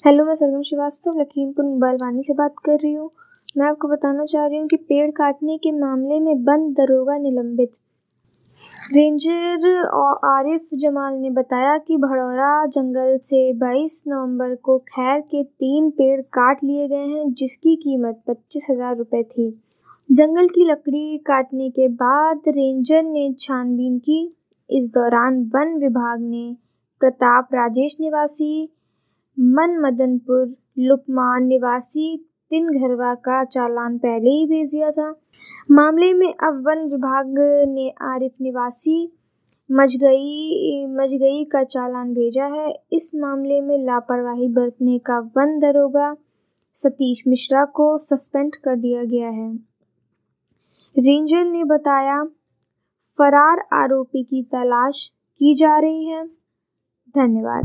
Hello, मैं सरगम Srivastava Lakhimpur mobile वानी से बात कर रही हूँ। मैं आपको बताना चाह रही हूँ कि पेड़ काटने के मामले में बंद दरोगा निलंबित। रेंजर आरिफ जमाल ने बताया कि भड़ौरा जंगल से 22 नवंबर को खैर के 3 पेड़ काट लिए गए हैं, जिसकी कीमत 25,000 रुपये थी। जंगल की लकड़ी काटने के बाद रेंजर ने छानबीन की। इस दौरान वन विभाग ने प्रताप राजेश निवासी मन मदनपुर लुकमान निवासी तिनघरवा का चालान पहले ही भेज दिया था। मामले में अब वन विभाग ने आरिफ निवासी मजगई का चालान भेजा है। इस मामले में लापरवाही बरतने का वन दरोगा सतीश मिश्रा को सस्पेंड कर दिया गया है। रेंजर ने बताया, फरार आरोपी की तलाश की जा रही है। धन्यवाद।